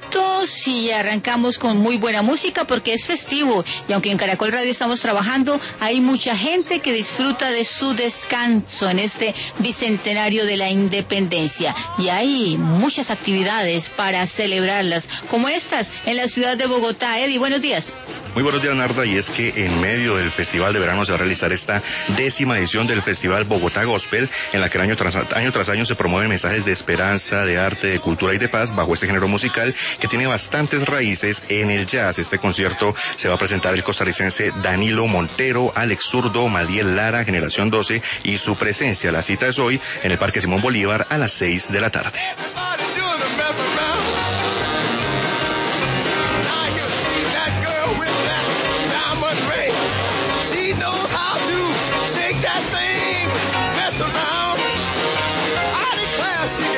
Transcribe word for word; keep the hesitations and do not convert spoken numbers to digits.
minutos y arrancamos con muy buena música porque es festivo y aunque en Caracol Radio estamos trabajando, hay mucha gente que disfruta de su descanso en este bicentenario de la independencia y hay muchas actividades para celebrarlas, como estas en la ciudad de Bogotá. Eddie, buenos días. Muy buenos días, Narda, y es que en medio del Festival de Verano se va a realizar esta décima edición del Festival Bogotá Gospel, en la que año tras año, tras año se promueven mensajes de esperanza, de arte, de cultura y de paz bajo este género musical que tiene bastantes raíces en el jazz. Este concierto se va a presentar el costarricense Danilo Montero, Alex Zurdo, Madiel Lara, Generación doce y su presencia. La cita es hoy en el Parque Simón Bolívar a las seis de la tarde. She knows how to shake that thing.